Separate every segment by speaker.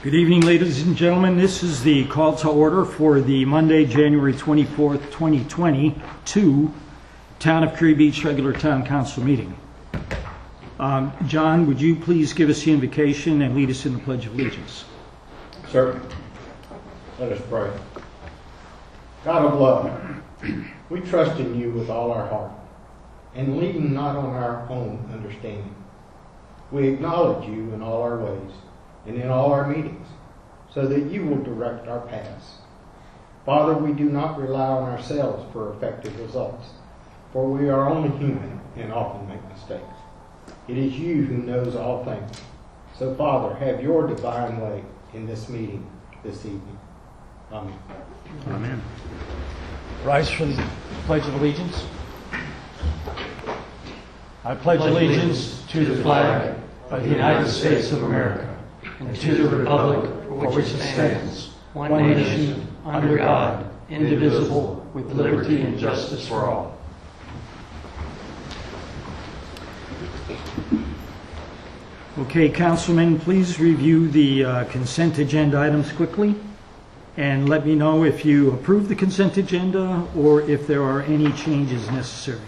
Speaker 1: Good evening, ladies and gentlemen. This is the call to order for the Monday, January 24th, 2022 Town of Curry Beach Regular Town Council meeting. John, would you please give us the invocation and lead us in the Pledge of Allegiance?
Speaker 2: Sir, let us pray. God of love, we trust in you with all our heart and lean not on our own understanding. We acknowledge you in all our ways and in all our meetings, so that you will direct our paths. Father, we do not rely on ourselves for effective results, for we are only human and often make mistakes. It is you who knows all things. So, Father, have your divine way in this meeting this evening. Amen.
Speaker 1: Amen. Rise for the Pledge of Allegiance. I pledge allegiance to the flag of the United States of America and to the republic for which it stands, one nation, under God, indivisible, with liberty and justice for all. Okay, Councilmen, please review the consent agenda items quickly and let me know if you approve the consent agenda or if there are any changes necessary.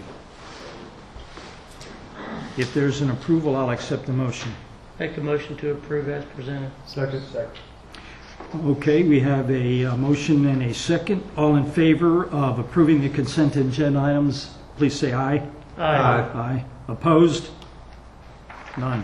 Speaker 1: If there's an approval, I'll accept the motion.
Speaker 3: Make a motion to approve as presented.
Speaker 2: Second.
Speaker 1: Okay, we have a motion and a second. All in favor of approving the consent agenda items, please say aye.
Speaker 3: Aye.
Speaker 1: Aye. Opposed? None.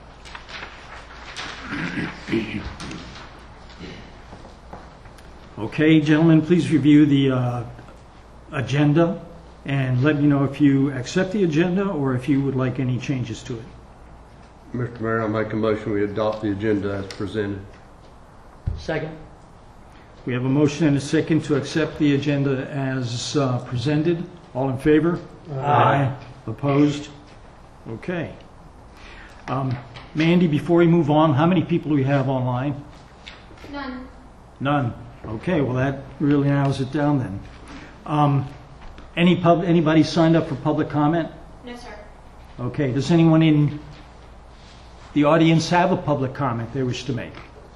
Speaker 1: Okay, gentlemen, please review the agenda and let me know if you accept the agenda or if you would like any changes to it.
Speaker 4: Mr. Mayor, I'll make a motion we adopt the agenda as presented.
Speaker 3: Second.
Speaker 1: We have a motion and a second to accept the agenda as presented. All in favor?
Speaker 3: Aye.
Speaker 1: Opposed? Okay. Mandy, before we move on, how many people do we have online?
Speaker 5: None.
Speaker 1: None. Okay, well that really narrows it down then. Anybody signed up for public comment?
Speaker 5: No, sir.
Speaker 1: Okay, does anyone in the audience have a public comment they wish to make?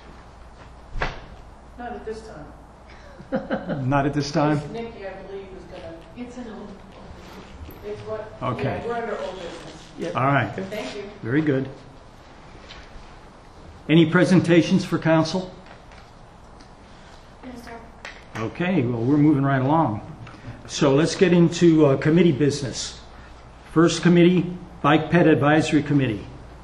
Speaker 6: Not at this time.
Speaker 1: Not at this time?
Speaker 6: Nikki, I believe, is going to. It's an old. It's what?
Speaker 1: Okay.
Speaker 6: Yeah, we're under old business.
Speaker 3: Yep.
Speaker 1: All right,
Speaker 6: Thank you.
Speaker 1: very good. Any presentations for council?
Speaker 5: No, sir.
Speaker 1: Okay, well, we're moving right along. So let's get into committee business. First committee, Bike Ped Advisory Committee.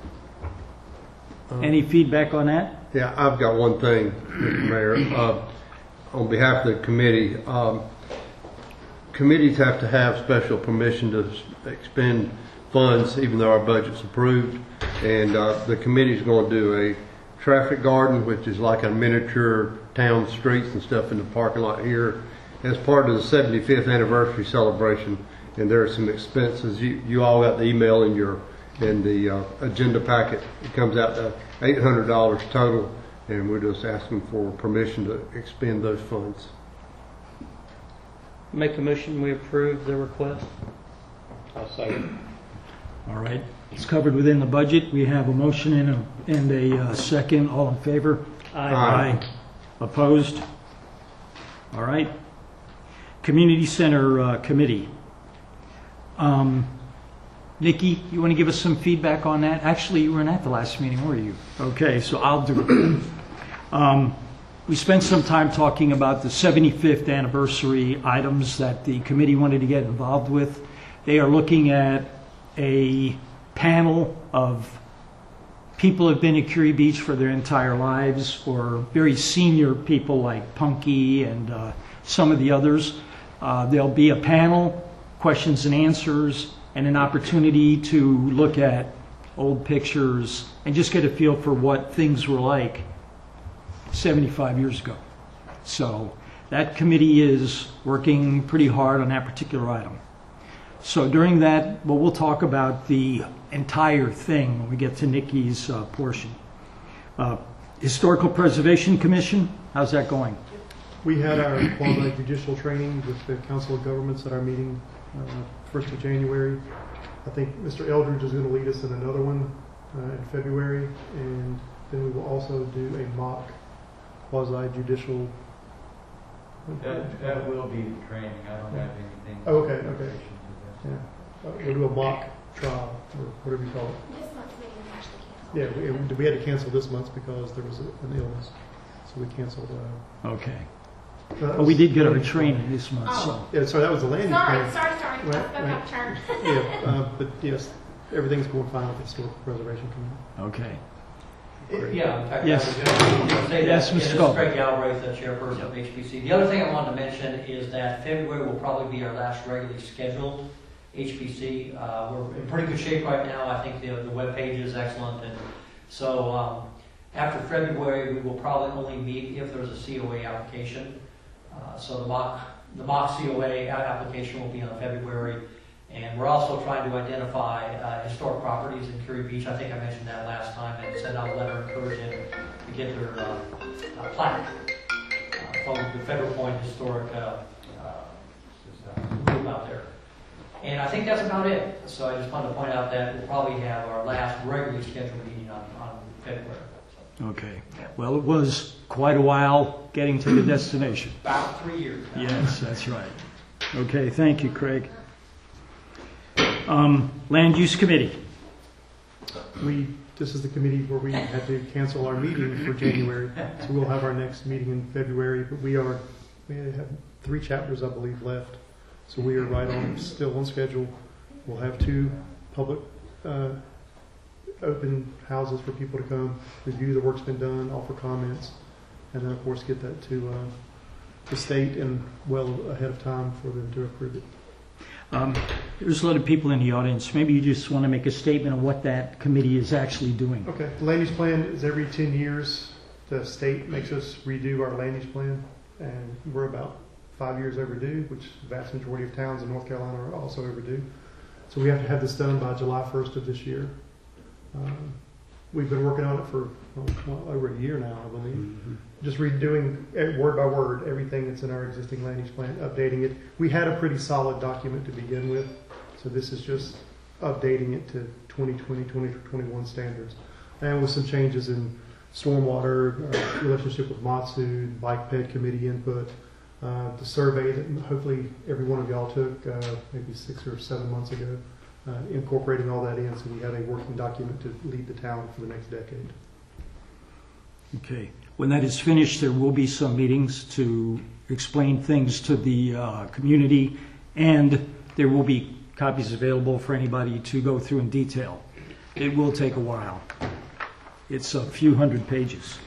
Speaker 1: Any feedback on that?
Speaker 4: Yeah, I've got one thing, Mr. Mayor. On behalf of the committee, committees have to have special permission to expend funds even though our budget's approved. And the committee's going to do a traffic garden, which is like a miniature town streets and stuff in the parking lot here as part of the 75th anniversary celebration. And there are some expenses. You all got the email in the agenda packet. It comes out to $800 total, and we're just asking for permission to expend those funds.
Speaker 3: Make a motion we approve the request.
Speaker 2: I'll second.
Speaker 1: All right, it's covered within the budget. We have a motion and a second. All in favor?
Speaker 4: Aye.
Speaker 1: Opposed? All right. Community Center Committee. Nikki, you want to give us some feedback on that? Actually, you weren't at the last meeting, were you? Okay, so I'll do it. We spent some time talking about the 75th anniversary items that the committee wanted to get involved with. They are looking at a panel of people who have been at Curry Beach for their entire lives, or very senior people like Punky and some of the others. There'll be a panel, questions and answers, and an opportunity to look at old pictures and just get a feel for what things were like 75 years ago. So that committee is working pretty hard on that particular item. So during that, well, we'll talk about the entire thing when we get to Nikki's portion. Historical Preservation Commission, how's that going?
Speaker 7: We had our quasi-judicial training with the Council of Governments at our meeting 1st of January. I think Mr. Eldridge is going to lead us in another one in February, and then we will also do a mock quasi judicial.
Speaker 8: That will be the training. I don't have anything.
Speaker 7: Oh, okay, okay.
Speaker 8: in relation to that.
Speaker 7: Yeah, we'll do a mock trial or whatever you call it.
Speaker 5: This month's meeting is actually canceled.
Speaker 7: Yeah, we had to cancel this month because there was an illness, so we canceled.
Speaker 1: Okay.
Speaker 7: That
Speaker 1: But we
Speaker 7: was-
Speaker 1: did get our training this month, so.
Speaker 7: Yeah, sorry, that was the landing plan.
Speaker 5: Sorry.
Speaker 7: Right,
Speaker 5: I spoke
Speaker 7: right.
Speaker 5: out of turn.
Speaker 7: Yeah, but yes, everything's going fine with the Historical Preservation Committee.
Speaker 1: Okay.
Speaker 3: Yeah, in fact,
Speaker 1: Yes.
Speaker 3: I was going to say that.
Speaker 1: Yes, Mr.
Speaker 3: This is
Speaker 1: Scott.
Speaker 3: Craig Galbraith, the chairperson of HPC. The other thing I wanted to mention is that February will probably be our last regularly scheduled HPC. We're in pretty good shape right now. I think the webpage is excellent. And so after February, we will probably only meet if there's a COA application. So the mock COA application will be on February. And we're also trying to identify historic properties in Curie Beach. I think I mentioned that last time, and send out a letter encouraging them to get their plaque from the Federal Point Historic group out there. And I think that's about it. So I just wanted to point out that we'll probably have our last regularly scheduled meeting on February.
Speaker 1: Okay. Well, it was quite a while getting to the destination.
Speaker 3: About 3 years now.
Speaker 1: Yes, that's right. Okay, thank you, Craig. Land Use Committee.
Speaker 7: This is the committee where we had to cancel our meeting for January, so we'll have our next meeting in February, but we have 3 chapters, I believe, left. So we are still on schedule. We'll have 2 public open houses for people to come, review the work's been done, offer comments, and then, of course, get that to the state and well ahead of time for them to approve it.
Speaker 1: There's a lot of people in the audience. Maybe you just want to make a statement on what that committee is actually doing.
Speaker 7: Okay, the land use plan is every 10 years. The state makes us redo our land use plan, and we're about 5 years overdue, which the vast majority of towns in North Carolina are also overdue. So we have to have this done by July 1st of this year. We've been working on it for well, over a year now, I believe.
Speaker 1: Mm-hmm.
Speaker 7: Just redoing word by word everything that's in our existing land use plan, updating it. We had a pretty solid document to begin with, so this is just updating it to 2020, 2021 standards. And with some changes in stormwater, relationship with Matsu, bike ped committee input, the survey that hopefully every one of y'all took maybe 6 or 7 months ago, incorporating all that in so we have a working document to lead the town for the next decade.
Speaker 1: Okay. When that is finished, there will be some meetings to explain things to the community, and there will be copies available for anybody to go through in detail. It will take a while. It's a few hundred pages.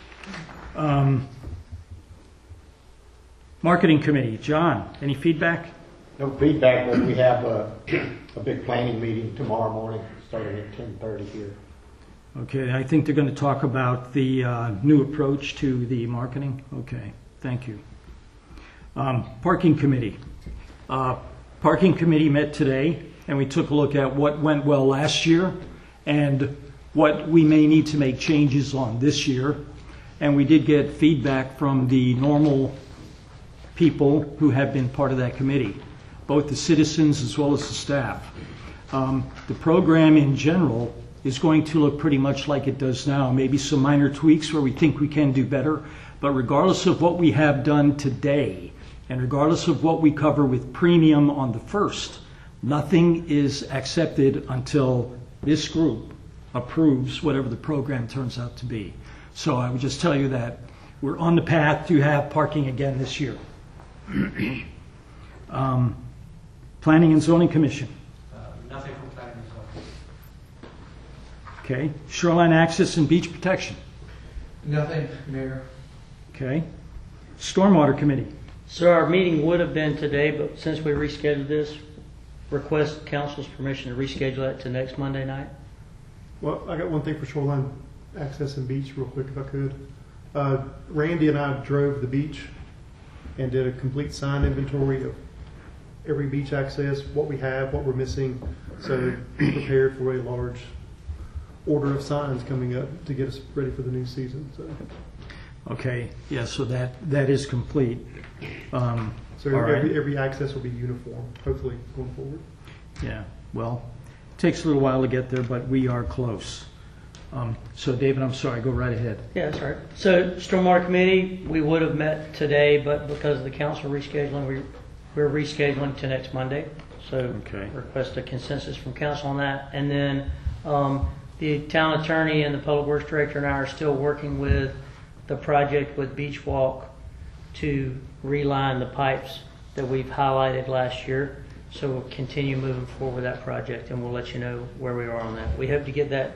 Speaker 1: Marketing Committee. John, any feedback?
Speaker 2: No feedback, but we have a big planning meeting tomorrow morning, starting at 10:30 here.
Speaker 1: Okay, I think they're going to talk about the new approach to the marketing. Okay, thank you. Parking Committee. Parking Committee met today, and we took a look at what went well last year and what we may need to make changes on this year. And we did get feedback from the normal people who have been part of that committee, both the citizens as well as the staff. The program in general is going to look pretty much like it does now, maybe some minor tweaks where we think we can do better, but regardless of what we have done today, and regardless of what we cover with premium on the first, nothing is accepted until this group approves whatever the program turns out to be. So I would just tell you that we're on the path to have parking again this year. Planning and Zoning Commission.
Speaker 3: Nothing from planning and zoning.
Speaker 1: Okay. Shoreline Access and Beach Protection.
Speaker 8: Nothing, Mayor.
Speaker 1: Okay. Stormwater Committee.
Speaker 3: So our meeting would have been today, but since we rescheduled this, request council's permission to reschedule that to next Monday night.
Speaker 7: Well, I got one thing for Shoreline Access and Beach real quick if I could. Randy and I drove the beach and did a complete sign inventory of every beach access, what we have, what we're missing, so be prepared for a large order of signs coming up to get us ready for the new season. So
Speaker 1: Okay. Yeah, so that is complete.
Speaker 7: So
Speaker 1: All right.
Speaker 7: every access will be uniform, hopefully, going forward.
Speaker 1: Yeah. Well, it takes a little while to get there, but we are close. So David, I'm sorry, go right ahead.
Speaker 9: Yeah, that's right. So Stormwater Committee, we would have met today, but because of the council rescheduling, we're rescheduling to next Monday. So
Speaker 1: Okay.
Speaker 9: request a consensus from council on that. And then the town attorney and the public works director and I are still working with the project with Beach Walk to reline the pipes that we've highlighted last year. So we'll continue moving forward with that project, and we'll let you know where we are on that. We hope to get that,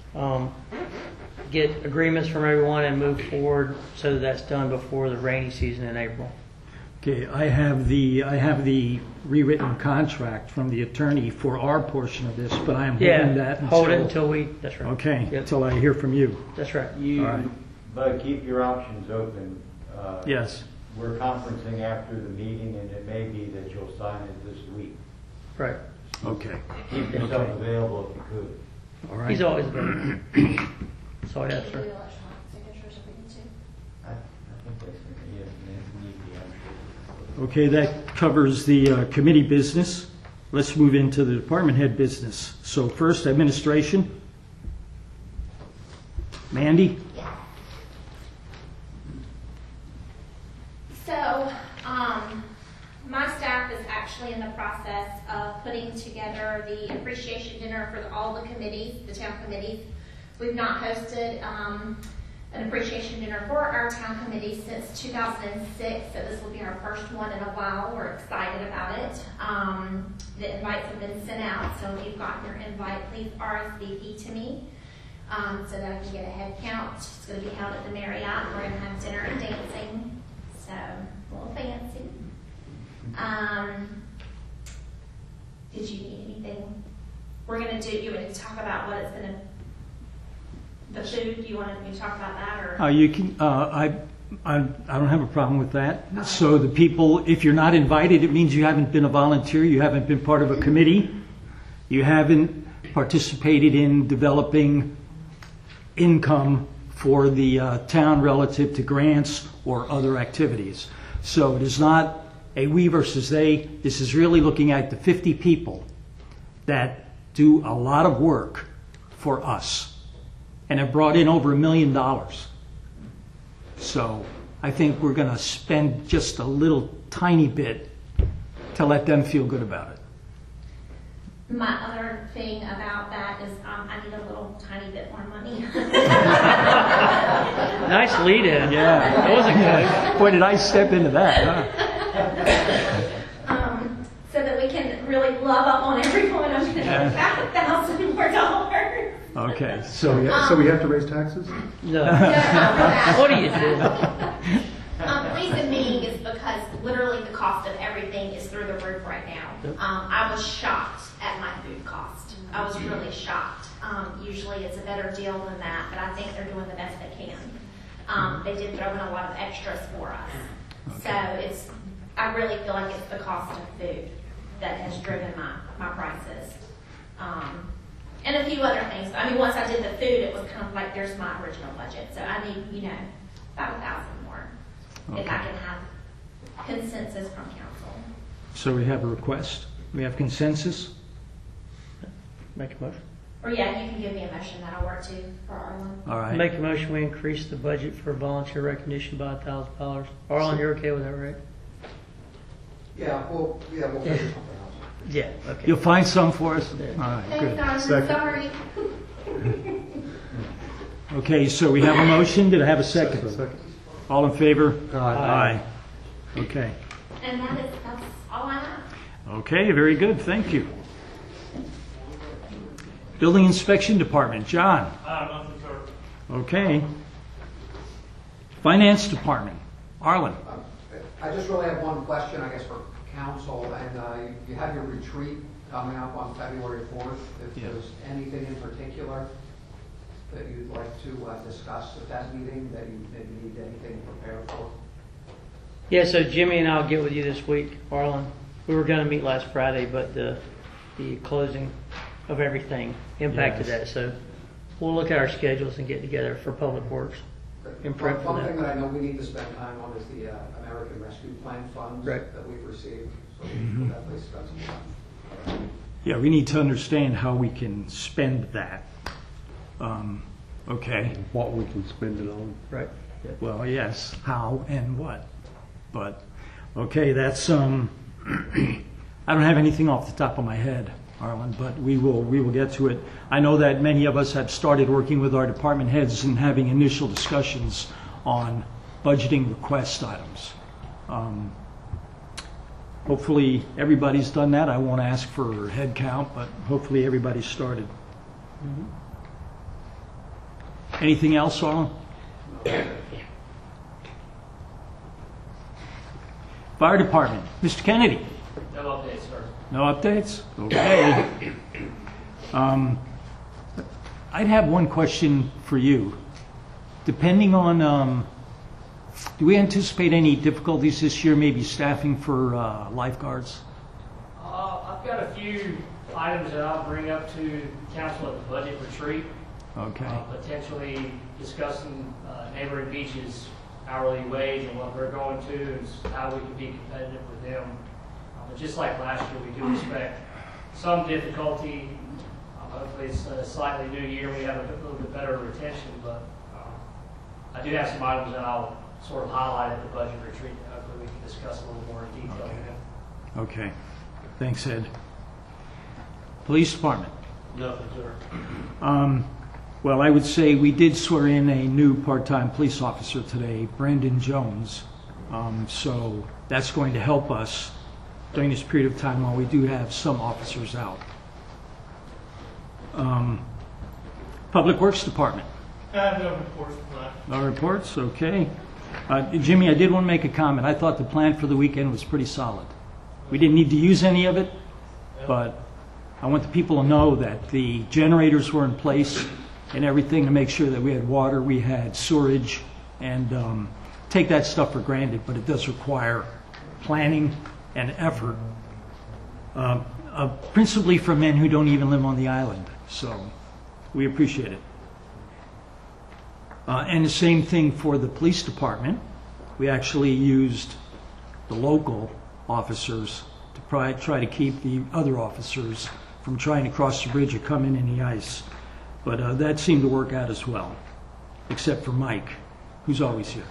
Speaker 9: get agreements from everyone and move forward so that that's done before the rainy season in April.
Speaker 1: Okay, I have the rewritten contract from the attorney for our portion of this, but I am holding that until...
Speaker 9: hold it until we, that's right.
Speaker 1: Okay,
Speaker 9: Yep.
Speaker 1: until I hear from you.
Speaker 9: That's right.
Speaker 8: You,
Speaker 1: All right.
Speaker 8: but keep your options open.
Speaker 1: Yes.
Speaker 8: We're conferencing after the meeting, and it may be that you'll sign it this week.
Speaker 9: Right.
Speaker 1: Okay,
Speaker 8: Keep yourself
Speaker 1: Okay.
Speaker 8: available if you could.
Speaker 1: all right.
Speaker 9: He's always available. That's all I
Speaker 6: We
Speaker 9: have,
Speaker 6: can do
Speaker 9: sir.
Speaker 6: electronic signatures if we need to.
Speaker 8: I think that's, yeah, need to be, I'm sure.
Speaker 1: Okay, that covers the committee business. Let's move into the department head business. So first, administration. Mandy?
Speaker 10: So, my staff is actually in the process of putting together the appreciation dinner for all the committees, the town committees. We've not hosted an appreciation dinner for our town committee since 2006, so this will be our first one in a while. We're excited about it. The invites have been sent out, so if you've gotten your invite, please RSVP to me so that I can get a head count. It's going to be held at the Marriott. We're going to have dinner and dancing, so a little fancy. Did you need anything? We're going to do, you want to talk about what it's going to, the food, you wanted me to talk about that, or?
Speaker 1: You can, I don't have a problem with that. So the people, if you're not invited, it means you haven't been a volunteer, you haven't been part of a committee, you haven't participated in developing income for the town relative to grants or other activities. So it is not a we versus they. This is really looking at the 50 people that do a lot of work for us and have brought in over $1 million. So I think we're going to spend just a little tiny bit to let them feel good about it.
Speaker 10: My other thing about that is I need a little tiny bit more money.
Speaker 9: Nice lead in.
Speaker 1: Yeah.
Speaker 9: That wasn't good.
Speaker 1: Boy, did I step into that, huh?
Speaker 10: So that we can really love up on everyone. I'm going to
Speaker 1: Yeah.
Speaker 10: about $1,000 more.
Speaker 1: Okay,
Speaker 7: So
Speaker 1: so
Speaker 7: we have to raise taxes?
Speaker 9: No.
Speaker 10: No, not for that.
Speaker 9: What do you do?
Speaker 10: Reason being is because literally the cost of everything is through the roof right now. I was shocked at my food cost. I was really shocked. Usually it's a better deal than that, but I think they're doing the best they can. They did throw in a lot of extras for us. So I really feel like it's the cost of food that has driven my prices. And a few other things. I mean, once I did the food, it was kind of like, there's my original budget. So I need, about $1,000 more. If I can have consensus from council.
Speaker 1: So we have a request. We have consensus.
Speaker 9: Make a motion.
Speaker 10: Or yeah, you can give me a motion that'll work too for Arlen.
Speaker 1: All right.
Speaker 9: Make a motion, we increase the budget for volunteer recognition by $1,000. Arlen, you're okay with that, right?
Speaker 11: Yeah, we'll figure something else.
Speaker 9: Yeah, okay.
Speaker 1: You'll find some for us?
Speaker 9: Yeah.
Speaker 1: All right,
Speaker 10: Thanks,
Speaker 1: good.
Speaker 10: Arlen.
Speaker 7: Second.
Speaker 10: Sorry.
Speaker 1: Okay, so we have a motion. Did I have a second?
Speaker 7: Second.
Speaker 1: All in favor?
Speaker 9: Aye.
Speaker 1: Okay.
Speaker 10: And that's all I have.
Speaker 1: Okay, very good. Thank you. Building Inspection Department, John.
Speaker 12: Nothing, sir.
Speaker 1: Okay. Finance Department, Arlen.
Speaker 11: I just really have one question, I guess, for council, and you have your retreat coming up on February 4th. If
Speaker 1: Yeah.
Speaker 11: there's anything in particular that you'd like to discuss at that meeting, that you maybe need anything prepared for?
Speaker 9: Yeah, so Jimmy and I'll get with you this week, Arlen. We were going to meet last Friday, but the closing of everything impacted
Speaker 1: Yes.
Speaker 9: that. So we'll look at our schedules and get together for Public Works. And prep for
Speaker 11: One
Speaker 9: that.
Speaker 11: thing that I know we need to spend time on is the American Rescue Plan funds
Speaker 9: Right.
Speaker 11: that we've received, so we'll definitely spend some time.
Speaker 1: Yeah, we need to understand how we can spend that. Okay.
Speaker 4: what we can spend it on.
Speaker 9: Right.
Speaker 1: Well, yes, how and what. But, okay, that's, I don't have anything off the top of my head, Arlen, but we will get to it. I know that many of us have started working with our department heads and having initial discussions on budgeting request items. Hopefully, everybody's done that. I won't ask for head count, but hopefully everybody's started. Anything else, Arlen? Fire Department, Mr. Kennedy.
Speaker 12: No updates, sir.
Speaker 1: No updates? Okay. I'd have one question for you. Depending on, do we anticipate any difficulties this year, maybe staffing for lifeguards?
Speaker 12: I've got a few items that I'll bring up to council at the budget retreat.
Speaker 1: Okay.
Speaker 12: Potentially discussing neighboring beaches' hourly wage and what we're going to and how we can be competitive with them. But just like last year, we do expect some difficulty. Hopefully it's a slightly new year. We have a little bit better retention, but I do have some items that I'll sort of highlight at the budget retreat that hopefully we can discuss a little more in detail.
Speaker 1: Okay. Thanks, Ed. Police Department.
Speaker 12: Nothing, sir.
Speaker 1: Well, I would say we did swear in a new part-time police officer today, Brandon Jones. So that's going to help us during this period of time while we do have some officers out. Public Works Department.
Speaker 12: No reports tonight.
Speaker 1: No reports? Okay. Jimmy, I did want to make a comment. I thought the plan for the weekend was pretty solid. We didn't need to use any of it, but I want the people to know that the generators were in place and everything to make sure that we had water, we had sewerage, and take that stuff for granted, but it does require planning and effort, principally for men who don't even live on the island. So we appreciate it. And the same thing for the police department. We actually used the local officers to try to keep the other officers from trying to cross the bridge or come in the ice. But that seemed to work out as well, except for Mike, who's always here.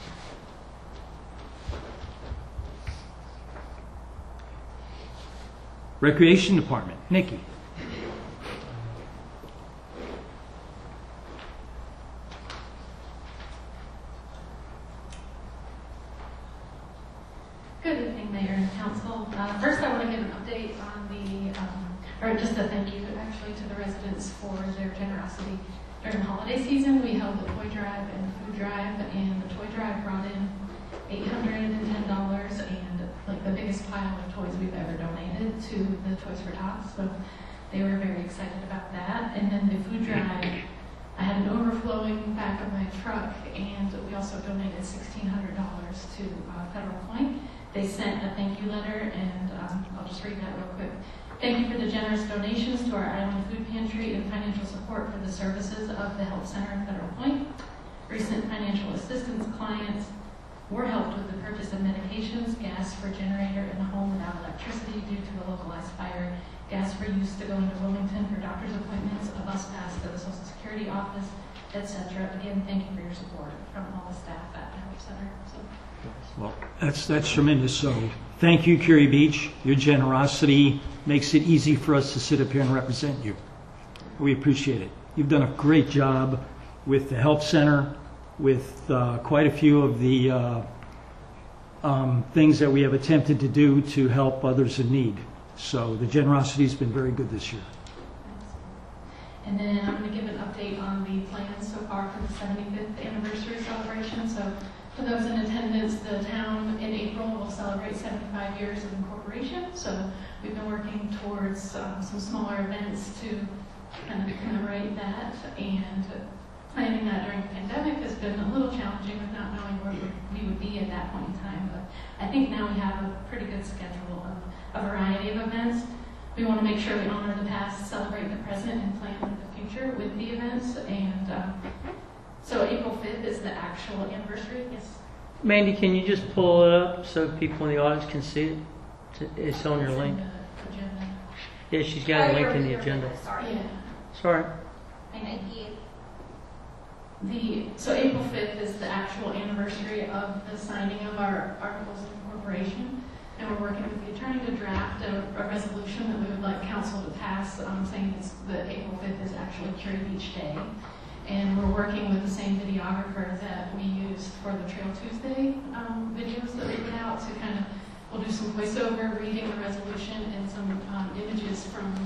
Speaker 1: Recreation Department, Nikki.
Speaker 6: Good evening, Mayor and Council. First, I want to give an update on or just a thank you actually to the residents for their generosity during the holiday season. We held a toy drive and a food drive, and the toy drive brought in $810, and like the biggest pile of toys we've ever donated to the Toys for Tots. So they were very excited about that. And then the food drive, I had an overflowing back of my truck, and we also donated $1,600 to Federal Point. They sent a thank you letter, and I'll just read that real quick. Thank you for the generous donations to our island food pantry and financial support for the services of the Health Center in Federal Point. Recent financial assistance clients were helped with the purchase of medications, gas for generator in the home without electricity due to the localized fire, gas for use to go into Wilmington for doctor's appointments, a bus pass to the Social Security office, etc. Again, thank you for your support from all the staff at the Health Center.
Speaker 1: Well, that's tremendous. So thank you, Curie Beach. Your generosity makes it easy for us to sit up here and represent you. We appreciate it. You've done a great job with the Health Center, with quite a few of the things that we have attempted to do to help others in need. So the generosity has been very good this year.
Speaker 6: And then I'm going to give an update on the plans so far for the 75th anniversary celebration. So for those in attendance, the town in April will celebrate 75 years of incorporation. So we've been working towards some smaller events to kind of commemorate that, and planning that during the pandemic has been a little challenging with not knowing where we would be at that point in time. But I think now we have a pretty good schedule of a variety of events. We want to make sure we honor the past, celebrate the present, and plan for the future with the events. And so April 5th is the actual anniversary. Yes.
Speaker 9: Mandy, can you just pull it up so people in the audience can see it? It's on your link.
Speaker 6: Agenda.
Speaker 9: Yeah, she's got a link in the agenda.
Speaker 10: Sorry.
Speaker 6: Yeah.
Speaker 9: Sorry.
Speaker 10: Thank you.
Speaker 6: So April 5th is the actual anniversary of the signing of our Articles of Incorporation, and we're working with the attorney to draft a resolution that we would like council to pass, saying that April 5th is actually Curie Beach Day. And we're working with the same videographer that we used for the Trail Tuesday videos that we put out to kind of, we'll do some voiceover, reading the resolution, and some images from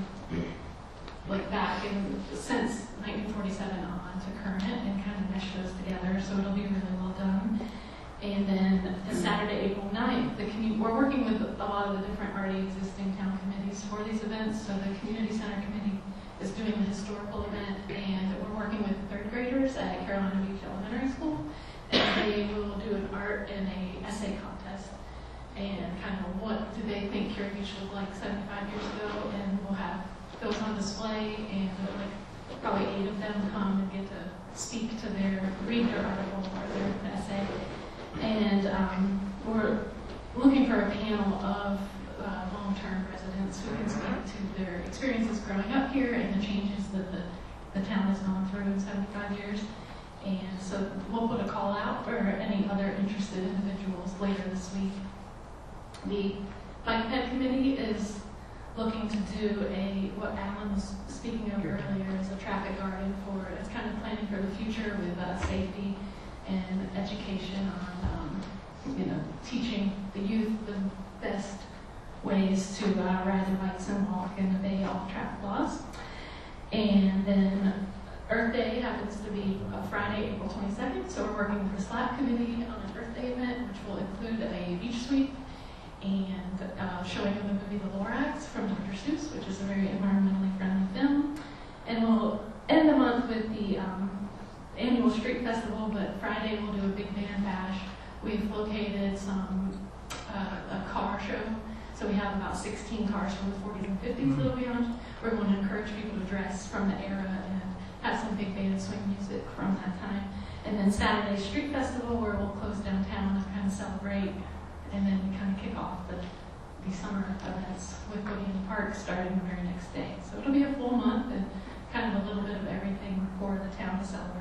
Speaker 6: like back in, since 1947 on to current, and kind of mesh those together, so it'll be really well done. And then Saturday, April 9th, we're working with a lot of the different already existing town committees for these events. So the Community Center Committee is doing the historical event, and we're working with third graders at Carolina Beach Elementary School, and they will do an art and a essay contest, and kind of what do they think Curie Beach looked like 75 years ago, and we'll have those on display, and like probably 8 of them come and get to speak to read their article or their essay. And we're looking for a panel of long-term residents who can speak to their experiences growing up here and the changes that the town has gone through in 75 years. And so we'll put a call out for any other interested individuals later this week. The Bike Ped Committee is looking to do what Alan was speaking of earlier, is a traffic garden for, it's kind of planning for the future with safety and education on, teaching the youth the best ways to ride their bikes and walk and obey all traffic laws. And then Earth Day happens to be Friday, April 22nd, so we're working with the SLAP committee on an Earth Day event, which will include a beach sweep and showing of the movie The Lorax from Dr. Seuss, which is a very environmentally friendly film. And we'll end the month with the annual street festival, but Friday we'll do a big band bash. We've located a car show, so we have about 16 cars from the 40s and 50s that'll be on. We're going to encourage people to dress from the era and have some big band swing music from that time. And then Saturday street festival, where we'll close downtown and kind of celebrate, and then we kind of kick off the summer events with Boogie in the Park starting the very next day. So it'll be a full month and kind of a little bit of everything for the town to celebrate.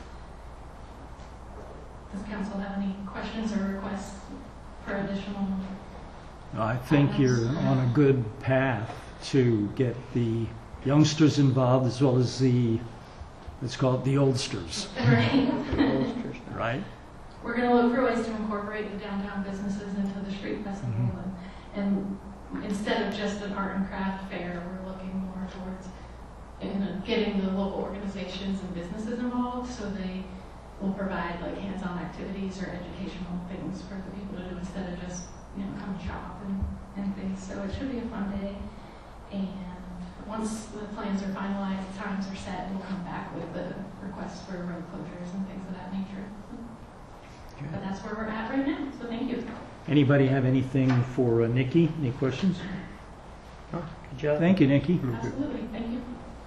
Speaker 6: Does council have any questions or requests for additional?
Speaker 1: I think you're on a good path to get the youngsters involved as well as let's call it the oldsters.
Speaker 6: Right.
Speaker 1: Right?
Speaker 6: We're going to look for ways to incorporate the downtown businesses into the street festival. And instead of just an art and craft fair, we're looking more towards getting the local organizations and businesses involved, so they will provide like hands-on activities or educational things for the people to do instead of just come shop and things. So it should be a fun day. And once the plans are finalized, times are set, we'll come back with the requests for road closures and things of that nature.
Speaker 1: Okay.
Speaker 6: But that's where we're at right now. So thank you.
Speaker 1: Anybody have anything for Nikki? Any questions?
Speaker 9: Good job.
Speaker 1: Thank you, Nikki.
Speaker 6: Absolutely. Thank you.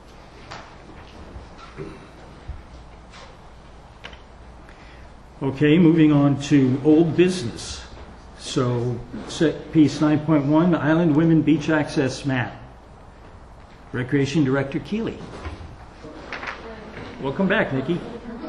Speaker 1: Okay, moving on to old business. So, piece 9.1, Island Women Beach Access Map. Recreation Director Keeley. Welcome back, Nikki.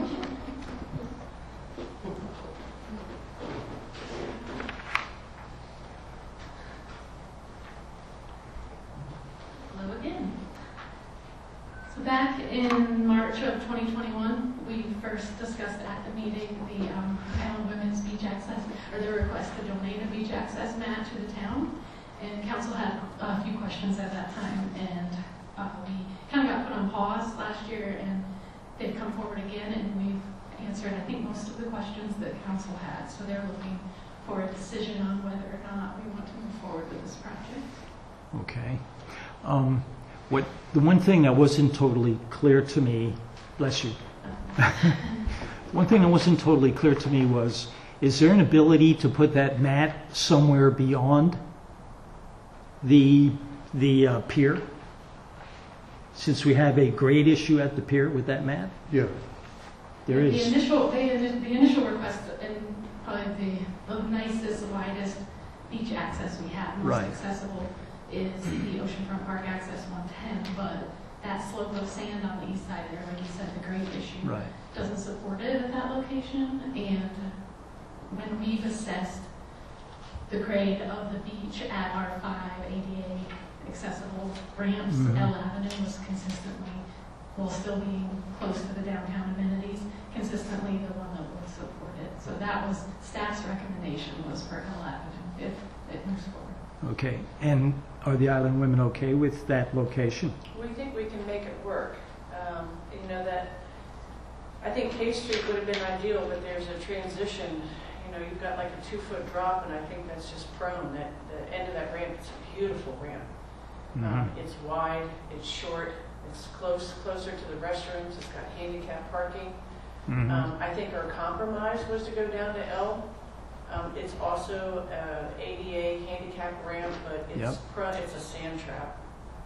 Speaker 6: Hello again. So back in March of 2021, we first discussed at the meeting the Island Women's Beach Access, or the request to donate a beach access mat to the town. And council had a few questions at that time, and we kind of got put on pause last year, and they've come forward again, and we've answered, I think, most of the questions that council had. So they're looking for a decision on whether or not we want to move forward with this project.
Speaker 1: Okay. The one thing that wasn't totally clear to me, bless you. One thing that wasn't totally clear to me was, is there an ability to put that mat somewhere beyond the pier? Since we have a grade issue at the pier with that mat?
Speaker 7: Yeah.
Speaker 1: There is.
Speaker 6: The initial request, and probably the nicest, widest beach access we have, most
Speaker 1: Right.
Speaker 6: accessible, is the Oceanfront Park Access 110, but that slope of sand on the east side there, like you said, the grade issue
Speaker 1: Right.
Speaker 6: doesn't support it at that location. And when we've assessed the grade of the beach at our 5 ADA accessible ramps,
Speaker 1: Mhm.
Speaker 6: L Avenue was consistently, while still being close to the downtown amenities, consistently the one that would support it. So that was, staff's recommendation was for L Avenue, if it moves forward.
Speaker 1: Okay, and are the Island Women okay with that location?
Speaker 13: We think we can make it work. You know, that, I think K Street would have been ideal, but there's a transition. You know, you've got like a 2-foot drop, and I think that's just prone. That the end of that ramp, it's a beautiful ramp. It's wide, it's short, it's closer to the restrooms, it's got handicap parking. I think our compromise was to go down to L. It's also ADA handicap ramp, but it's a sand trap.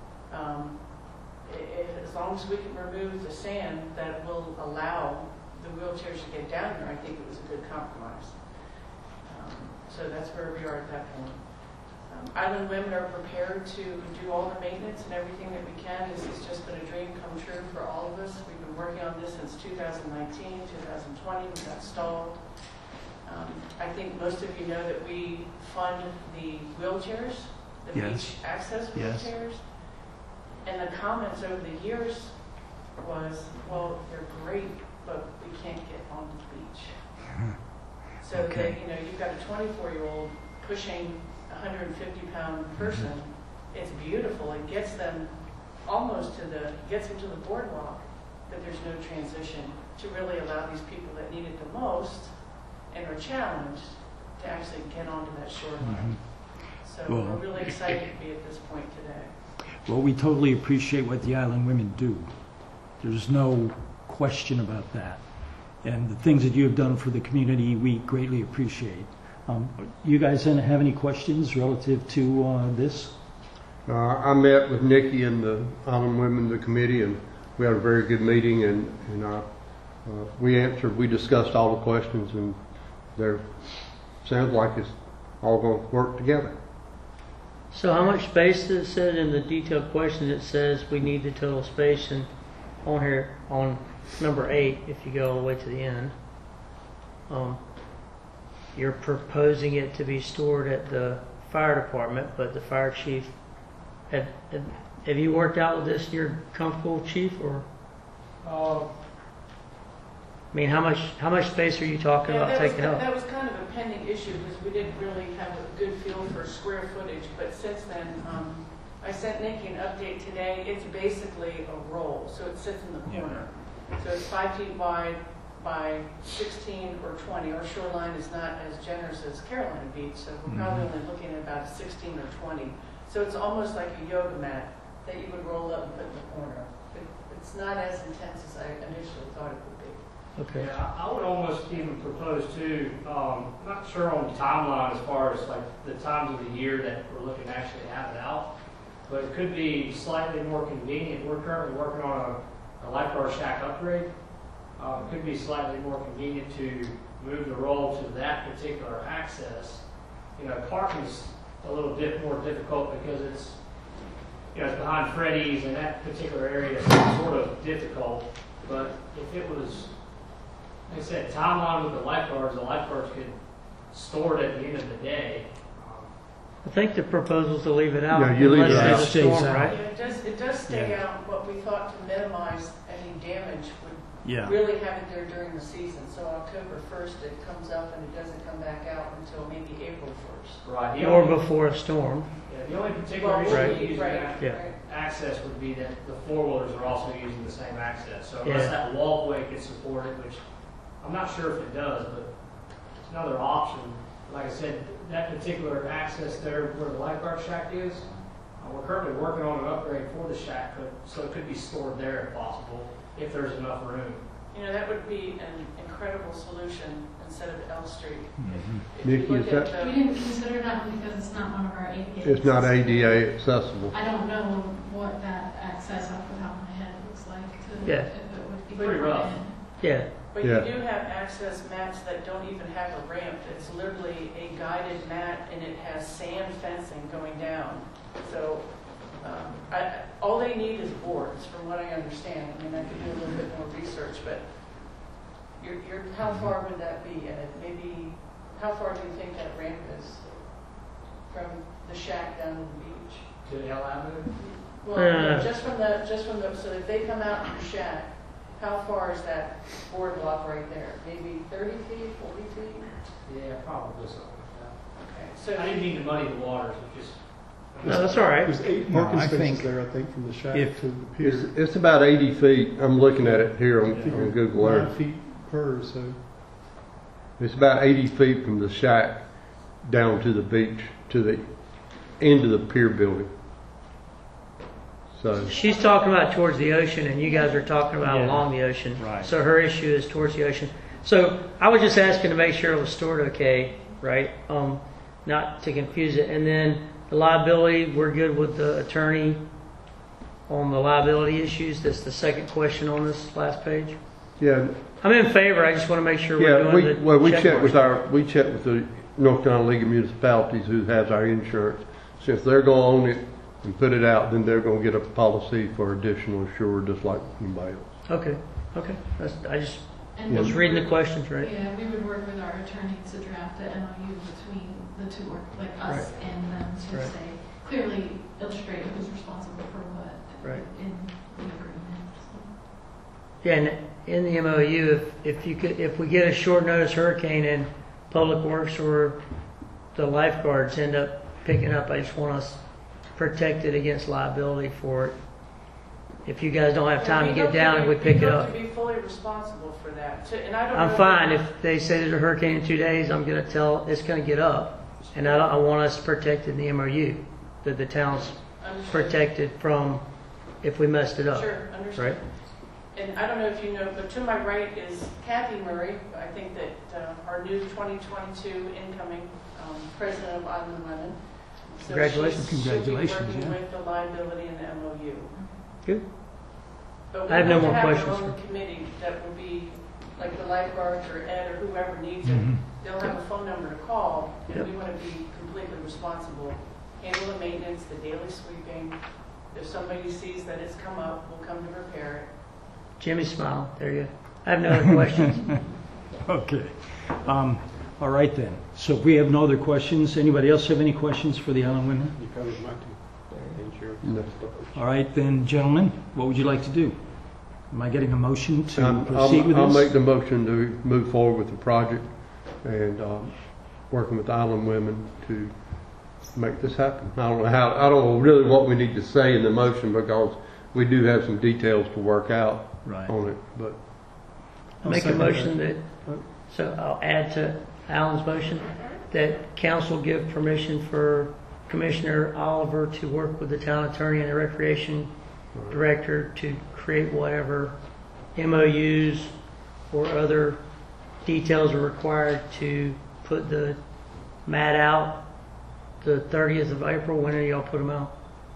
Speaker 13: As long as we can remove the sand that will allow the wheelchairs to get down there, I think it was a good compromise. So that's where we are at that point. Island Women are prepared to do all the maintenance and everything that we can. This has just been a dream come true for all of us. We've been working on this since 2019, 2020. We got stalled. I think most of you know that we fund the wheelchairs, the beach access wheelchairs. And the comments over the years was, well, they're great, but we can't get on the beach. So that, you know, you've got a 24-year-old pushing a 150-pound person. It's beautiful. It gets them almost gets them to the boardwalk, but there's no transition to really allow these people that need it the most and are challenged to actually get onto that shoreline. So we're really excited to be at this point today.
Speaker 1: Well, we totally appreciate what the Island Women do. There's no question about that. And the things that you have done for the community, we greatly appreciate. You guys have any questions relative to this?
Speaker 4: I met with Nikki and the Island Women, the committee, and we had a very good meeting, and we discussed all the questions, and there sounds like it's all going to work together.
Speaker 9: So how much space does it say in the detailed question? It says we need the total space, and on here, on number 8, if you go all the way to the end, you're proposing it to be stored at the fire department, but the fire chief, have you worked out with this? You're comfortable, chief, or? I mean, how much space are you talking about taking up?
Speaker 13: That was kind of a pending issue because we didn't really have a good feel for square footage. But since then, I sent Nikki an update today. It's basically a roll, so it sits in the corner. So it's 5 feet wide by 16 or 20. Our shoreline is not as generous as Carolina Beach, so we're probably only looking at about 16 or 20. So it's almost like a yoga mat that you would roll up and put in the corner. It's not as intense as I initially thought it would be.
Speaker 9: Okay.
Speaker 12: Yeah, I would almost even propose too, I'm not sure on the timeline as far as like the times of the year that we're looking to actually have it out, but it could be slightly more convenient. We're currently working on a lifeguard shack upgrade. It could be slightly more convenient to move the roll to that particular access. You know, parking's a little bit more difficult because it's, you know, it's behind Freddy's, and that particular area is sort of difficult. But if it was, like I said, timeline with the lifeguards could store it at the end of the day.
Speaker 9: I think the proposal's to leave it out.
Speaker 4: Yeah, you leave it
Speaker 9: unless
Speaker 4: out.
Speaker 9: there's a storm,
Speaker 1: Stays out.
Speaker 9: right?
Speaker 13: Yeah, it does stay out. What we thought to minimize any damage would really have it there during the season. So October 1st it comes up and it doesn't come back out until maybe April 1st.
Speaker 12: Right.
Speaker 9: Or before a storm.
Speaker 12: Yeah, the only particular issue
Speaker 9: Right.
Speaker 12: with using that
Speaker 9: Yeah.
Speaker 12: access would be that the four-wheelers are also using the same access. So unless that walkway could support it, which I'm not sure if it does, but it's another option. Like I said, that particular access there where the lifeguard shack is, we're currently working on an upgrade for the shack, so it could be stored there if possible, if there's enough room.
Speaker 13: You know, that would be an incredible solution instead of L Street. If
Speaker 4: Nikki,
Speaker 13: you look
Speaker 4: is
Speaker 13: at
Speaker 4: that-
Speaker 6: We didn't consider that because it's not one of our ADA.
Speaker 4: It's not ADA accessible.
Speaker 6: I don't know what that access off the top of my head looks like.
Speaker 9: Yeah.
Speaker 6: If it would be
Speaker 12: Pretty rough.
Speaker 9: Yeah.
Speaker 13: But
Speaker 4: Yeah.
Speaker 13: you do have access mats that don't even have a ramp. It's literally a guided mat, and it has sand fencing going down. So All they need is boards, from what I understand. I mean, I could do a little bit more research, but how far would that be? Maybe, how far do you think that ramp is from the shack down to the beach?
Speaker 12: To El Avenue?
Speaker 13: Well, no, just from the, so if they come out from the shack, how far is that boardwalk right there? Maybe 30 feet, 40 feet?
Speaker 12: Yeah, probably something
Speaker 13: Okay,
Speaker 12: like
Speaker 13: so
Speaker 12: that. I didn't mean to muddy the waters, it just.
Speaker 9: No, that's all right.
Speaker 7: There's 8
Speaker 1: No,
Speaker 7: parking
Speaker 1: I
Speaker 7: spaces
Speaker 1: think
Speaker 7: there, I think, from the shack
Speaker 1: if-
Speaker 7: to the pier.
Speaker 4: It's about 80 feet. I'm looking at it here on Google
Speaker 7: 9
Speaker 4: Earth.
Speaker 7: feet per, so
Speaker 4: It's about 80 feet from the shack down to the beach, to the end of the pier building. So,
Speaker 9: She's talking about towards the ocean, and you guys are talking about
Speaker 1: Yeah.
Speaker 9: along the ocean.
Speaker 1: Right.
Speaker 9: So her issue is towards the ocean. So I was just asking to make sure it was stored okay, right? Not to confuse it. And then the liability, we're good with the attorney on the liability issues. That's the second question on this last page.
Speaker 4: yeah,
Speaker 9: I'm in favor. I just want to make sure
Speaker 4: yeah.
Speaker 9: we're doing the
Speaker 4: We
Speaker 9: check
Speaker 4: checked with
Speaker 9: marks.
Speaker 4: we checked with the North Carolina League of Municipalities, who has our insurance. Since they're going to own it and put it out, then they're going to get a policy for additional insured, just like anybody else.
Speaker 9: Okay. I just
Speaker 6: And
Speaker 9: was
Speaker 6: we
Speaker 9: reading the
Speaker 6: would-
Speaker 9: questions right.
Speaker 6: Yeah, we would work with our attorney to draft the MOU between the two, like us and them, to
Speaker 9: Right.
Speaker 6: say, clearly illustrate who's responsible for what
Speaker 9: Right.
Speaker 6: in the agreement. So.
Speaker 9: Yeah, and in the MOU, if we get a short notice hurricane and Public Works or the lifeguards end up picking up, I just want us protected against liability for it. If you guys don't have time to get down and we pick it up.
Speaker 13: We have to be fully responsible for that. And I don't know
Speaker 9: I'm fine. If they say there's a hurricane in 2 days, I'm going to tell it's going to get up. And I want us protected in the MOU, that the town's
Speaker 13: Understood.
Speaker 9: protected from if we messed it up.
Speaker 13: Sure, understood.
Speaker 9: Right?
Speaker 13: And I don't know if you know, but to my right is Kathy Murray. I think that our new 2022 incoming president of Island Lemon. So
Speaker 9: Congratulations.
Speaker 1: Congratulations,
Speaker 13: She'll be working
Speaker 1: yeah.
Speaker 13: with the liability and the MOU.
Speaker 9: Good.
Speaker 13: But we
Speaker 9: I have no more
Speaker 13: to
Speaker 9: questions
Speaker 13: have our own committee that will be like the lifeguards or Ed or whoever needs it.
Speaker 1: Mhm.
Speaker 13: They'll have a phone number to call, and
Speaker 9: Yep.
Speaker 13: we want to be completely responsible. Handle the maintenance, the daily sweeping. If somebody sees that it's come up, we'll come to repair it.
Speaker 9: Jimmy smile. There you go. I have no other questions.
Speaker 1: Okay. All right then. So if we have no other questions, anybody else have any questions for the Island women?
Speaker 7: you covered my two.
Speaker 4: No.
Speaker 1: All right then, gentlemen, what would you like to do? Am I getting a motion to
Speaker 4: I'll
Speaker 1: proceed with
Speaker 4: make
Speaker 1: this?
Speaker 4: the motion to move forward with the project and working with Island Women to make this happen. I don't know really what we need to say in the motion, because we do have some details to work out
Speaker 1: Right.
Speaker 4: on it, but
Speaker 9: Make a motion that, so I'll add to Alan's motion, that council give permission for Commissioner Oliver to work with the town attorney and the recreation director to create whatever MOUs or other details are required to put the mat out the 30th of April. When do y'all put them out?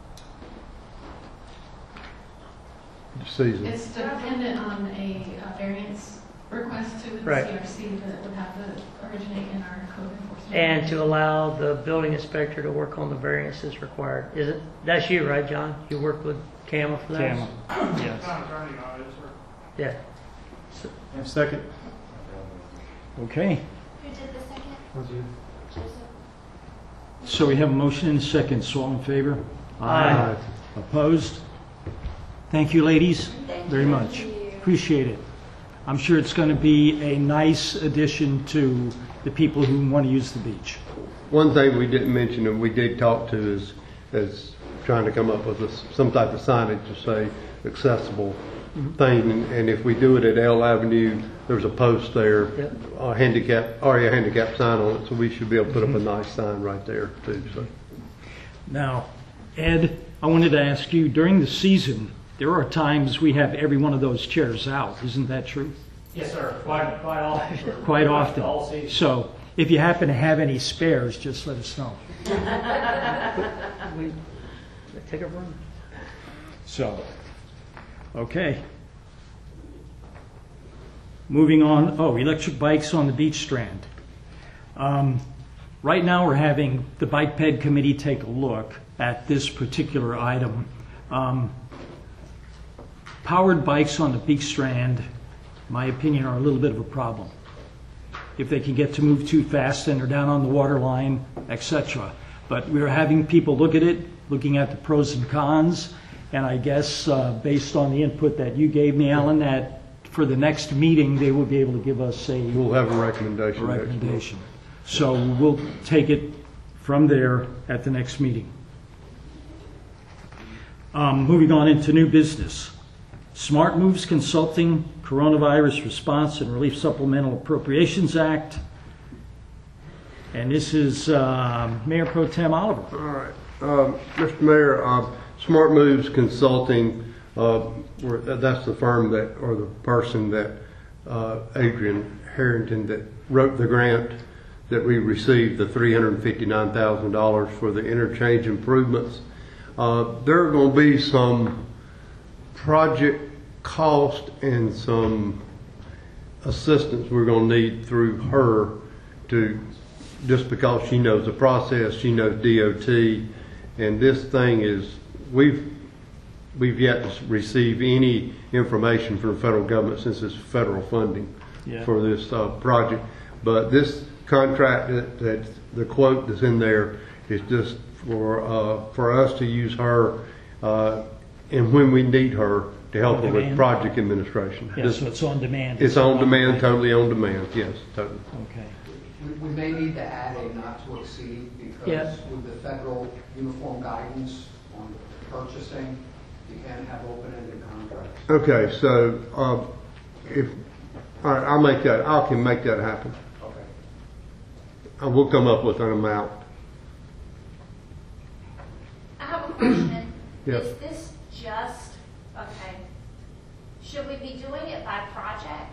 Speaker 4: season.
Speaker 6: It's dependent on a variance request to the
Speaker 9: Right.
Speaker 6: CRC that would have to originate in our code enforcement.
Speaker 9: And to allow the building inspector to work on the variances required. Is it, that's you, right, John? You work with CAMA for that?
Speaker 1: Camel. Yes.
Speaker 9: Yeah.
Speaker 7: Second.
Speaker 1: Okay.
Speaker 10: Who did the second?
Speaker 7: Was you?
Speaker 10: Joseph?
Speaker 1: So we have a motion and a second. So all in favor?
Speaker 9: Aye.
Speaker 1: Opposed? Thank you, ladies,
Speaker 10: Thank
Speaker 1: very
Speaker 10: you.
Speaker 1: much. Appreciate it. I'm sure it's going to be a nice addition to the people who want to use the beach.
Speaker 4: One thing we didn't mention and we did talk to is trying to come up with some type of signage to say accessible thing. And if we do it at L Avenue, there's a post there,
Speaker 9: Yep.
Speaker 4: already a handicap sign on it, so we should be able to put up a nice sign right there too. So.
Speaker 1: Now, Ed, I wanted to ask you, during the season, there are times we have every one of those chairs out. Isn't that true?
Speaker 12: Yes, sir, quite often.
Speaker 1: Quite often.
Speaker 12: All season.
Speaker 1: So if you happen to have any spares, just let us know.
Speaker 9: We take a run.
Speaker 1: So, okay. Moving on, electric bikes on the beach strand. Right now, we're having the Bike Ped Committee take a look at this particular item. Powered bikes on the Beach Strand, in my opinion, are a little bit of a problem. If they can get to move too fast and they're down on the water line, etc. But we're having people look at it, looking at the pros and cons, and I guess based on the input that you gave me, Alan, that for the next meeting they will be able to give us
Speaker 4: We'll have a recommendation.
Speaker 1: recommendation. So we'll take it from there at the next meeting. Moving on into new business. Smart Moves Consulting, Coronavirus Response and Relief Supplemental Appropriations Act. And this is Mayor Pro Tem Oliver.
Speaker 4: All right. Mr. Mayor, Smart Moves Consulting, that's the firm that, or the person that, Adrian Harrington, that wrote the grant that we received, the $359,000 for the interchange improvements. There are going to be some project cost and some assistance we're going to need through her to, just because she knows the process, she knows DOT, and this thing is, we've yet to receive any information from the federal government since it's federal funding for this project. But this contract, that the quote that's in there is just for us to use her and when we need her to help her with project administration.
Speaker 1: Yeah, so it's on demand.
Speaker 4: It's on demand, totally on demand, yes, totally.
Speaker 1: Okay.
Speaker 11: We may need to add a not to exceed because with the federal uniform guidance on purchasing, you can't have open-ended contracts.
Speaker 4: Okay, so all right, I can make that happen.
Speaker 11: Okay.
Speaker 4: I will come up with an amount.
Speaker 10: I have a question.
Speaker 4: Yes.
Speaker 10: Is this just, okay, should we be doing it by project?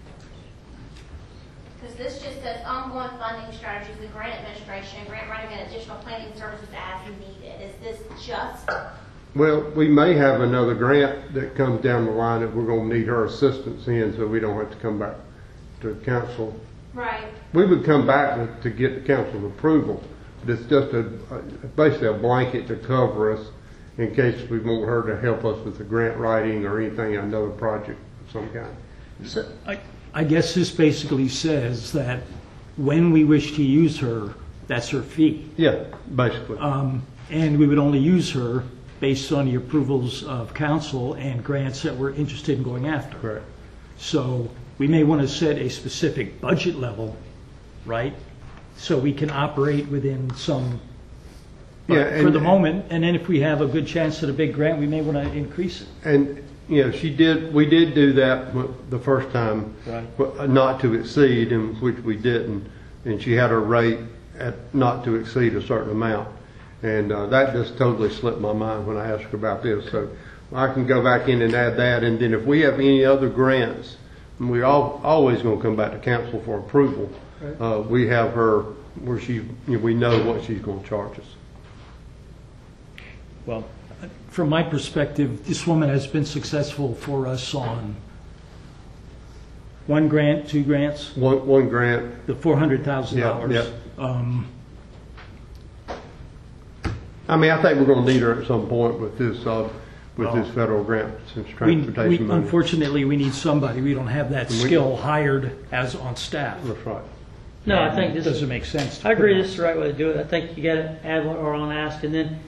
Speaker 10: Because this just says ongoing funding strategies, the grant administration, grant writing and additional planning services as needed. Is this just?
Speaker 4: Well, we may have another grant that comes down the line that we're going to need her assistance in, so we don't have to come back to council.
Speaker 10: Right.
Speaker 4: We would come back to get the council's approval, but it's just basically a blanket to cover us in case we want her to help us with the grant writing or anything, another project of some kind.
Speaker 1: So I guess this basically says that when we wish to use her, that's her fee.
Speaker 4: Yeah, basically.
Speaker 1: And we would only use her based on the approvals of council and grants that we're interested in going after.
Speaker 4: Correct.
Speaker 1: So we may want to set a specific budget level, right? So we can operate within some, for the moment, and then if we have a good chance at a big grant, we may want to increase it.
Speaker 4: And you know, we did do that the first time,
Speaker 1: right,
Speaker 4: not to exceed, and which we didn't. And she had her rate at not to exceed a certain amount. And that just totally slipped my mind when I asked her about this. So I can go back in and add that. And then if we have any other grants, and we're always going to come back to council for approval. Right. We have her where we know what she's going to charge us.
Speaker 1: Well, from my perspective, this woman has been successful for us on one grant, two grants.
Speaker 4: One grant.
Speaker 1: The $400,000.
Speaker 4: Yeah. I mean, I think we're going to need her at some point with this federal grant, since transportation money.
Speaker 1: Unfortunately, we need somebody. We don't have that skill hired as on staff.
Speaker 4: That's right.
Speaker 9: No, I think this
Speaker 1: doesn't make sense.
Speaker 9: I agree. This is the right way to do it. I think you got to add what Arlen asked, and then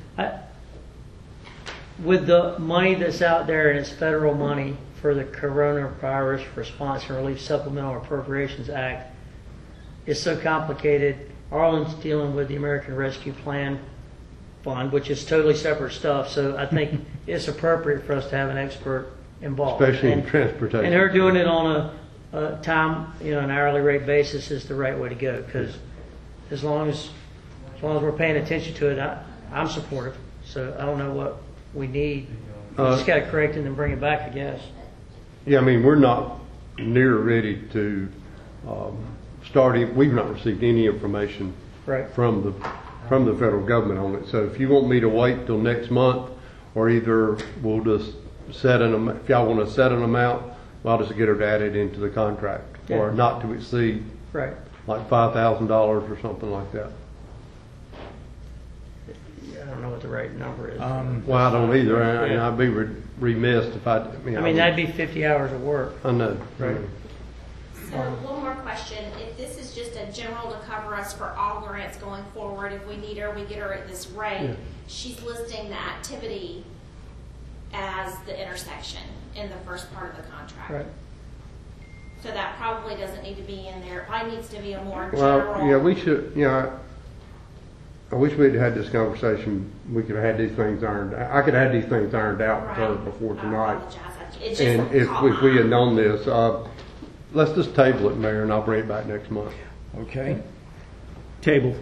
Speaker 9: with the money that's out there, and it's federal money for the Coronavirus Response and Relief Supplemental Appropriations Act, it's so complicated. Arlen's dealing with the American Rescue Plan Fund, which is totally separate stuff. So I think it's appropriate for us to have an expert involved,
Speaker 4: especially in transportation.
Speaker 9: And her doing it on a time, an hourly rate basis is the right way to go. Because as long as we're paying attention to it, I'm supportive. So I don't know what we need. We just got to correct it and then bring it back, I guess.
Speaker 4: Yeah, I mean, we're not near ready to start. We've not received any information from the federal government on it. So if you want me to wait till next month, or either we'll just set if y'all want to set an amount, I'll just get her to add it into the contract, or not to exceed, like $5,000 or something like that.
Speaker 9: I don't know what the right number is.
Speaker 4: Well, I don't either, and I'd be remiss if I
Speaker 9: I mean, that'd be 50 hours of work.
Speaker 4: I know.
Speaker 9: Right.
Speaker 10: So one more question. If this is just a general to cover us for all grants going forward, if we need her, we get her at this rate,
Speaker 7: Yeah.
Speaker 10: she's listing the activity as the intersection in the first part of the contract.
Speaker 9: Right.
Speaker 10: So that probably doesn't need to be in there. It probably needs to be a more
Speaker 4: Well,
Speaker 10: general.
Speaker 4: yeah, we should, I wish we'd had this conversation, we could have had these things ironed, I could have had these things ironed out with her
Speaker 10: Right.
Speaker 4: before
Speaker 10: I
Speaker 4: tonight.
Speaker 10: apologize. It just
Speaker 4: And if
Speaker 10: caught
Speaker 4: we
Speaker 10: my
Speaker 4: had
Speaker 10: eye.
Speaker 4: known this, let's just table it, Mayor, and I'll bring it back next month.
Speaker 1: Okay. Table.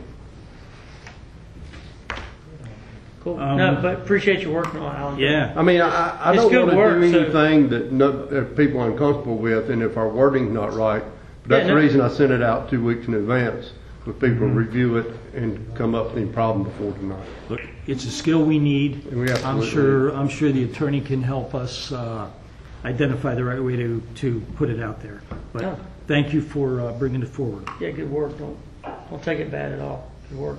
Speaker 9: Cool. No, but appreciate you working on it, Alan.
Speaker 1: Yeah.
Speaker 4: I mean, I
Speaker 9: It's
Speaker 4: don't
Speaker 9: good
Speaker 4: want to
Speaker 9: work,
Speaker 4: do
Speaker 9: so-
Speaker 4: anything that people are uncomfortable with, and if our wording's not right, but that's
Speaker 9: Yeah,
Speaker 4: the
Speaker 9: no.
Speaker 4: reason I sent it out 2 weeks in advance, for people
Speaker 1: Mm-hmm.
Speaker 4: to review it and come up with any problem before tonight.
Speaker 1: Look, it's a skill we need.
Speaker 4: And we absolutely
Speaker 1: I'm sure the attorney can help us identify the right way to put it out there. But
Speaker 9: Yeah.
Speaker 1: thank you for bringing it forward.
Speaker 9: Yeah, good work. Don't take it bad at all. Good work.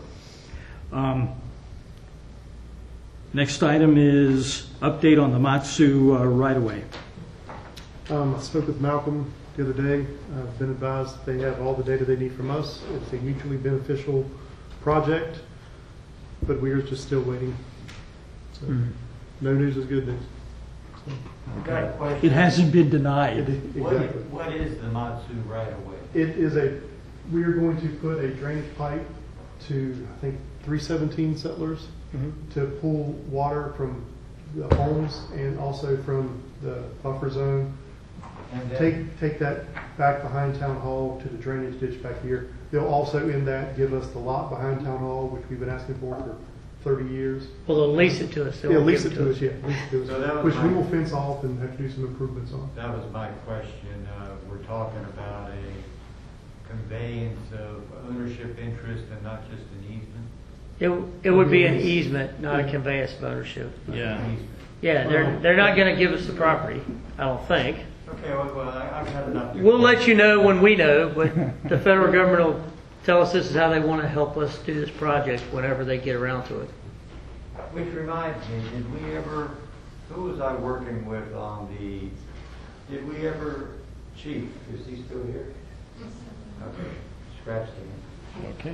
Speaker 1: Next item is update on the Matsu right-of-way.
Speaker 7: I spoke with Malcolm the other day. I've been advised that they have all the data they need from us. It's a mutually beneficial project, but we are just still waiting. So, no news is good news.
Speaker 8: I've got a question.
Speaker 1: It hasn't been denied.
Speaker 7: Exactly.
Speaker 8: What is the Matsu right of way?
Speaker 7: It is we are going to put a drainage pipe to, I think, 317 Settlers to pull water from the homes and also from the buffer zone.
Speaker 8: And then,
Speaker 7: Take that back behind Town Hall to the drainage ditch back here. They'll also in that give us the lot behind Town Hall, which we've been asking for 30 years.
Speaker 9: Well, they'll lease it to us. They
Speaker 7: Yeah,
Speaker 9: won't
Speaker 7: lease
Speaker 9: give
Speaker 7: it to us, yeah. Lease it to us.
Speaker 8: So that was
Speaker 7: Which we
Speaker 8: my-
Speaker 7: will fence off and have to do some improvements on.
Speaker 8: that was my question. We're talking about a conveyance of ownership interest and not just an easement?
Speaker 9: It would be an easement, not a conveyance of ownership.
Speaker 1: Yeah.
Speaker 8: An easement.
Speaker 9: Yeah, they're not going to give us the property, I don't think.
Speaker 8: Okay, well, I've had enough.
Speaker 9: We'll let you know when we know, but the federal government will tell us this is how they want to help us do this project whenever they get around to it.
Speaker 8: Which reminds me, who was I working with on did we ever, Chief, is he still here? Okay, scratch him.
Speaker 1: Okay.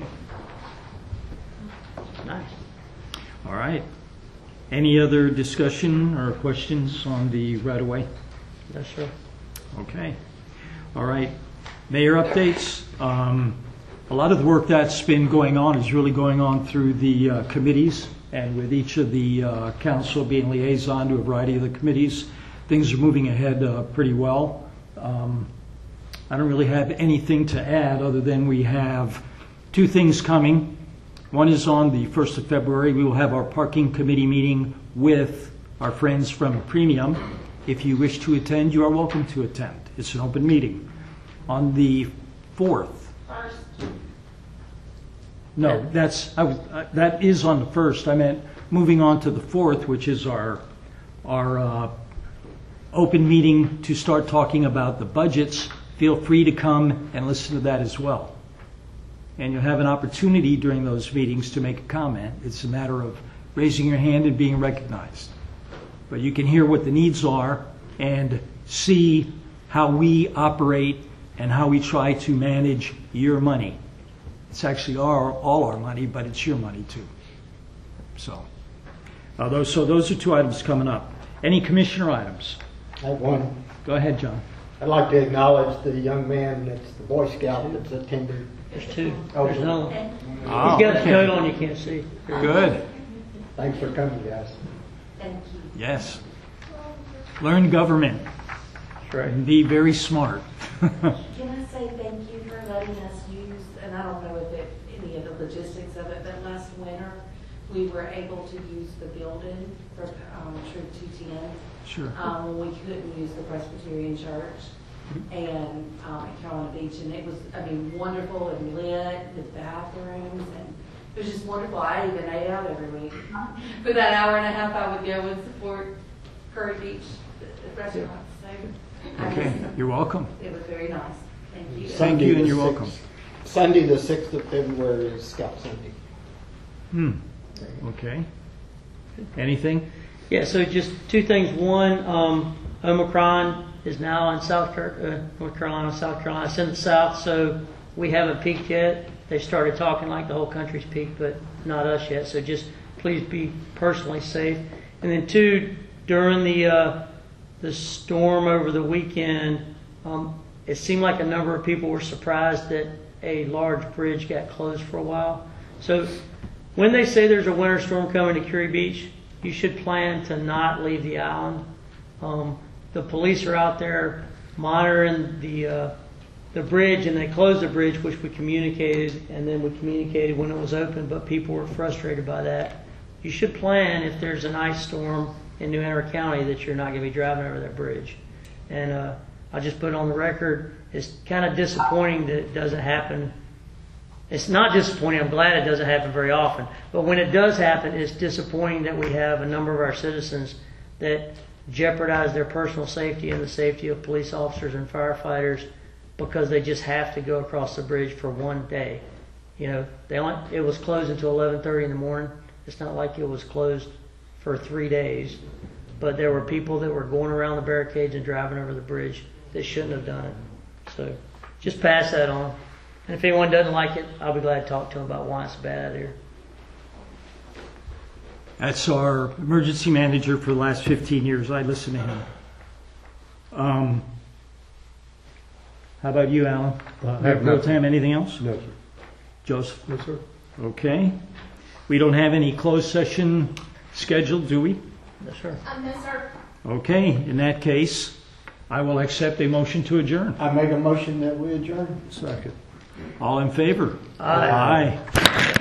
Speaker 9: Nice.
Speaker 1: All right. Any other discussion or questions on the right-of-way?
Speaker 9: Yes, sir.
Speaker 1: Okay. All right. Mayor updates. A lot of the work that's been going on is really going on through the committees, and with each of the council being liaison to a variety of the committees, things are moving ahead pretty well. I don't really have anything to add other than we have two things coming. One is on the 1st of February. We will have our parking committee meeting with our friends from Premium. If you wish to attend, you are welcome to attend. It's an open meeting. On the 4th.
Speaker 10: First.
Speaker 1: No, that is on the 1st. I meant moving on to the 4th, which is our open meeting to start talking about the budgets. Feel free to come and listen to that as well. And you'll have an opportunity during those meetings to make a comment. It's a matter of raising your hand and being recognized. But you can hear what the needs are and see how we operate and how we try to manage your money. It's actually all our money, but it's your money too. So those are two items coming up. Any commissioner items?
Speaker 2: I have one.
Speaker 1: Go ahead, John.
Speaker 2: I'd like to acknowledge the young man that's the Boy Scout that's attended.
Speaker 9: There's two.
Speaker 2: Oh,
Speaker 9: There's another one.
Speaker 10: And
Speaker 9: He's got the
Speaker 1: okay.
Speaker 9: coat on, you can't see.
Speaker 1: Good.
Speaker 2: Thanks for coming, guys.
Speaker 10: thank you.
Speaker 1: Yes. Learn government
Speaker 9: That's right.
Speaker 1: and be very smart.
Speaker 14: Can I say thank you for letting us use, and I don't know any of the logistics of it, but last winter, we were able to use the building for Troop 210.
Speaker 1: Sure.
Speaker 14: When we couldn't use the Presbyterian Church and at Carolina Beach, and it was, wonderful and lit with bathrooms, and it was just wonderful. I even ate out every week. For that hour and a half, I would go and support Curry Beach, the restaurant. So
Speaker 1: Okay, you're welcome.
Speaker 14: it was very nice. Thank you.
Speaker 1: Thank you,
Speaker 2: the
Speaker 1: and you're
Speaker 2: 6th
Speaker 1: welcome.
Speaker 2: Sunday, the 6th of February is Scout Sunday.
Speaker 1: Okay. Anything?
Speaker 9: Yeah, so just two things. One, Omicron is now in North Carolina, South Carolina. It's in the south, so we haven't peaked yet. They started talking like the whole country's peaked, but not us yet. So just please be personally safe. And then two, during the storm over the weekend, it seemed like a number of people were surprised that a large bridge got closed for a while. So when they say there's a winter storm coming to Curie Beach, you should plan to not leave the island. The police are out there monitoring the bridge, and they closed the bridge, which we communicated, and then we communicated when it was open, but people were frustrated by that. You should plan, if there's an ice storm in New Hanover County, that you're not going to be driving over that bridge. And I'll just put it on the record, it's kind of disappointing that it doesn't happen. It's not disappointing, I'm glad it doesn't happen very often, but when it does happen, it's disappointing that we have a number of our citizens that jeopardize their personal safety and the safety of police officers and firefighters because they just have to go across the bridge for one day. You know, it was closed until 11:30 in the morning. It's not like it was closed for 3 days, but there were people that were going around the barricades and driving over the bridge that shouldn't have done it. So just pass that on. And if anyone doesn't like it, I'll be glad to talk to them about why it's a bad idea.
Speaker 1: That's our emergency manager for the last 15 years. I listen to him. How about you, Alan?
Speaker 4: have
Speaker 1: Pro
Speaker 4: nothing.
Speaker 1: Tem, anything else?
Speaker 4: No, sir.
Speaker 1: Joseph?
Speaker 7: No, sir.
Speaker 1: Okay. We don't have any closed session scheduled, do we?
Speaker 9: Yes, sir.
Speaker 10: No, sir.
Speaker 1: Okay. In that case, I will accept a motion to adjourn.
Speaker 2: I make a motion that we adjourn.
Speaker 4: Second.
Speaker 1: All in favor?
Speaker 9: Aye.
Speaker 1: Aye.